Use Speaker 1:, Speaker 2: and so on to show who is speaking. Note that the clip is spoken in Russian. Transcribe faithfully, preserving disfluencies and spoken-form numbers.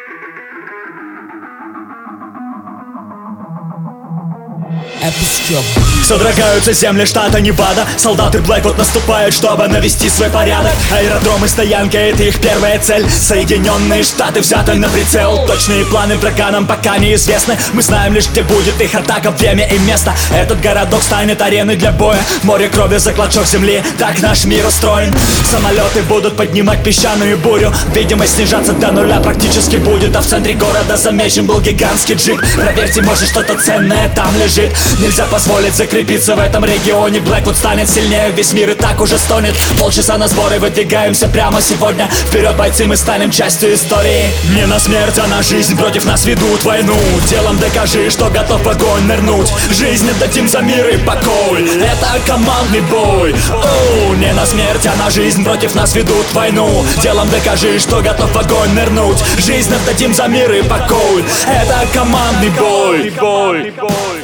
Speaker 1: Содрогаются земли штата Невада. Солдаты Блэквуд наступают, чтобы навести свой порядок. Аэродромы, стоянки — это их первая цель. Соединенные Штаты взяты на прицел. Точные планы врага нам пока неизвестны. Мы знаем лишь, где будет их атака, время и место. Этот городок станет ареной для боя. Море крови за клочок земли, так наш мир устроен. Самолеты будут поднимать песчаную бурю. Видимость снижаться до нуля практически будет. А в центре города замечен был гигантский джип. Проверьте, может, что-то ценное там лежит. Нельзя позволить закрепиться в этом регионе. Блэквуд станет сильнее, весь мир и так уже стонет. Полчаса на сборы, выдвигаемся прямо сегодня. Вперед, бойцы, мы станем частью истории. Не на смерть, а на жизнь, против нас ведут войну. Делом докажи, что готов в огонь нырнуть. Жизнь отдадим за мир и покой. Это командный бой. Оу, не на смерть, а на жизнь, против нас ведут войну. Делом докажи, что готов в огонь нырнуть. Жизнь отдадим за мир и покой. Это командный бой. Бой, бой.